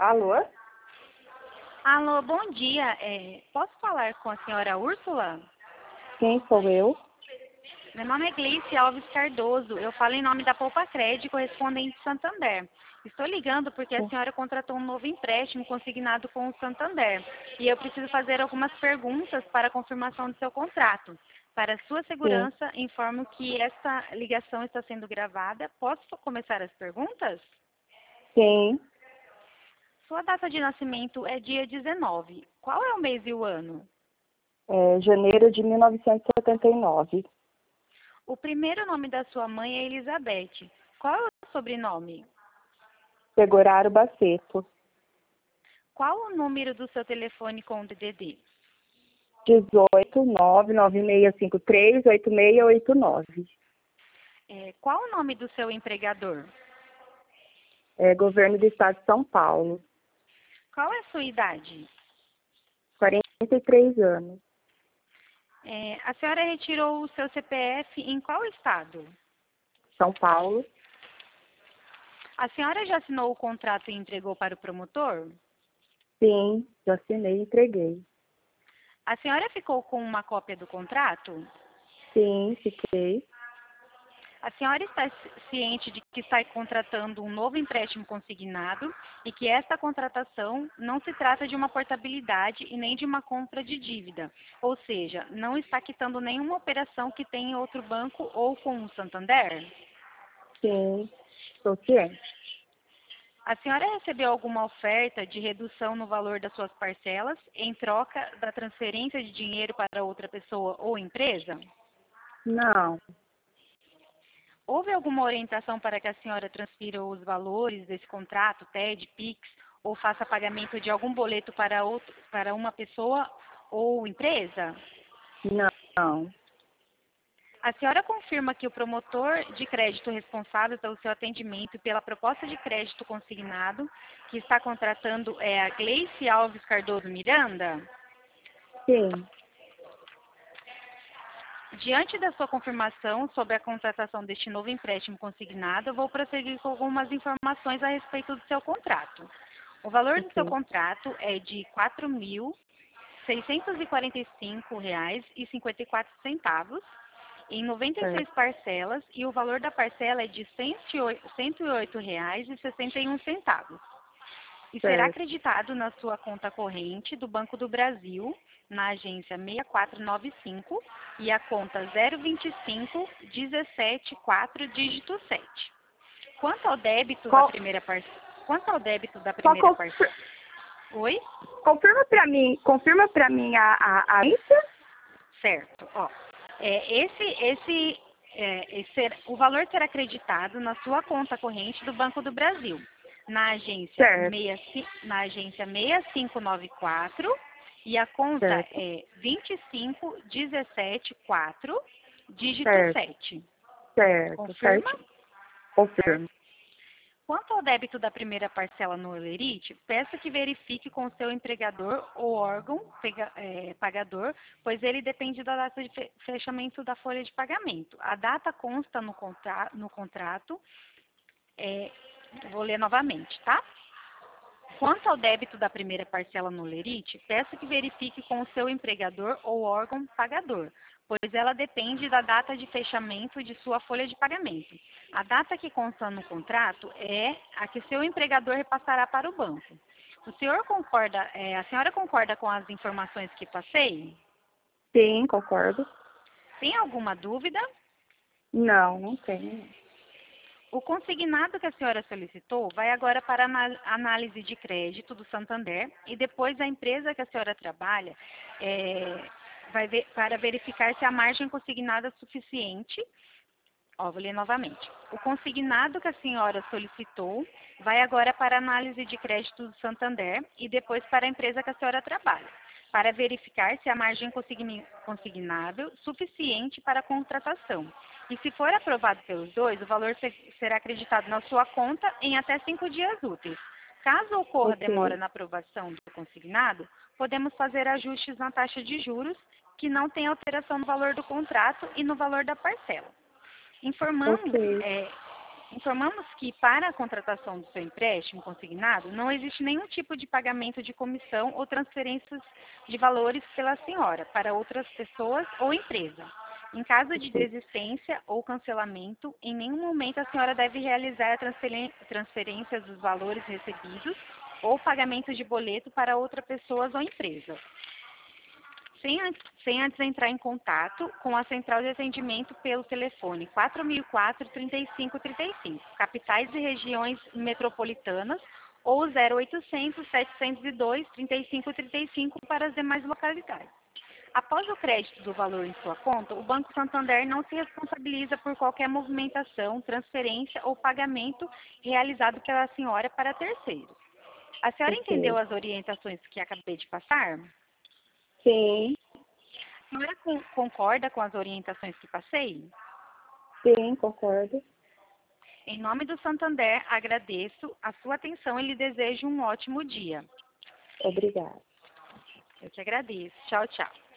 Alô? Alô, bom dia. Posso falar com a senhora Úrsula? Quem sou eu? Meu nome é Gleice Alves Cardoso. Eu falo em nome da Poupa Crédito, correspondente Santander. Estou ligando porque a senhora contratou um novo empréstimo consignado com o Santander. E eu preciso fazer algumas perguntas para a confirmação do seu contrato. Para sua Sim. segurança, informo que esta ligação está sendo gravada. Posso começar as perguntas? Sim. Sua data de nascimento é dia 19. Qual é o mês e o ano? Janeiro de 1979. O primeiro nome da sua mãe é Elizabeth. Qual é o sobrenome? Seguraro Baceto. Qual o número do seu telefone com o DDD? 18-99653-8689. Qual o nome do seu empregador? Governo do Estado de São Paulo. Qual é a sua idade? 43 anos. A senhora retirou o seu CPF em qual estado? São Paulo. A senhora já assinou o contrato e entregou para o promotor? Sim, já assinei e entreguei. A senhora ficou com uma cópia do contrato? Sim, fiquei. A senhora está ciente de que está contratando um novo empréstimo consignado e que esta contratação não se trata de uma portabilidade e nem de uma compra de dívida, ou seja, não está quitando nenhuma operação que tenha em outro banco ou com o Santander? Sim, estou ciente. A senhora recebeu alguma oferta de redução no valor das suas parcelas em troca da transferência de dinheiro para outra pessoa ou empresa? Não, Houve alguma orientação para que a senhora transfira os valores desse contrato, TED, PIX, ou faça pagamento de algum boleto para uma pessoa ou empresa? não. A senhora confirma que o promotor de crédito responsável pelo seu atendimento e pela proposta de crédito consignado que está contratando é a Gleice Alves Cardoso Miranda? Sim, Diante da sua confirmação sobre a contratação deste novo empréstimo consignado, eu vou prosseguir com algumas informações a respeito do seu contrato. O valor do seu ok. contrato é de R$ 4.645,54 em 96 Certo, parcelas e o valor da parcela é de R$ 108,61 e será certo, acreditado na sua conta corrente do Banco do Brasil, na agência 6495 e a conta 025-174, dígito 7. Quanto ao débito da Qual, primeira parcela... Quanto ao débito da só primeira parcela... Oi? confirma para mim a agência? Certo. Ó, o valor será acreditado na sua conta corrente do Banco do Brasil, na agência, Certo, na agência 6594 e a conta certo, é 25174, dígito certo, 7. certo, Confirma? certo. Confirmo. Quanto ao débito da primeira parcela no Olerite, peço que verifique com o seu empregador ou órgão pagador, pois ele depende da data de fechamento da folha de pagamento. A data consta no contrato, vou ler novamente, tá? Quanto ao débito da primeira parcela no Lerite, peço que verifique com o seu empregador ou órgão pagador, pois ela depende da data de fechamento de sua folha de pagamento. A data que consta no contrato é a que seu empregador repassará para o banco. A senhora concorda com as informações que passei? Sim, concordo. Tem alguma dúvida? Não, não tenho. O consignado que a senhora solicitou vai agora para a análise de crédito do Santander e depois a empresa que a senhora trabalha para verificar se a margem consignada é suficiente. Ó, vou ler novamente. O consignado que a senhora solicitou vai agora para a análise de crédito do Santander e depois para a empresa que a senhora trabalha, para verificar se a margem consignável suficiente para a contratação. E se for aprovado pelos dois, o valor será acreditado na sua conta em até 5 dias úteis. Caso ocorra demora Ok, na aprovação do consignado, podemos fazer ajustes na taxa de juros que não tem alteração no valor do contrato e no valor da parcela. Informamos, ok. Informamos que, para a contratação do seu empréstimo consignado, não existe nenhum tipo de pagamento de comissão ou transferências de valores pela senhora para outras pessoas ou empresa. Em caso de desistência ou cancelamento, em nenhum momento a senhora deve realizar a transferência dos valores recebidos ou pagamento de boleto para outra pessoa ou empresa. Sem antes entrar em contato com a central de atendimento pelo telefone 4004-3535, capitais e regiões metropolitanas, ou 0800-702-3535 para as demais localidades. Após o crédito do valor em sua conta, o Banco Santander não se responsabiliza por qualquer movimentação, transferência ou pagamento realizado pela senhora para terceiros. A senhora entendeu Ok. as orientações que acabei de passar? Sim, A senhora concorda com as orientações que passei? sim, concordo. Em nome do Santander, agradeço a sua atenção e lhe desejo um ótimo dia. Obrigada. Eu que agradeço. Tchau, tchau.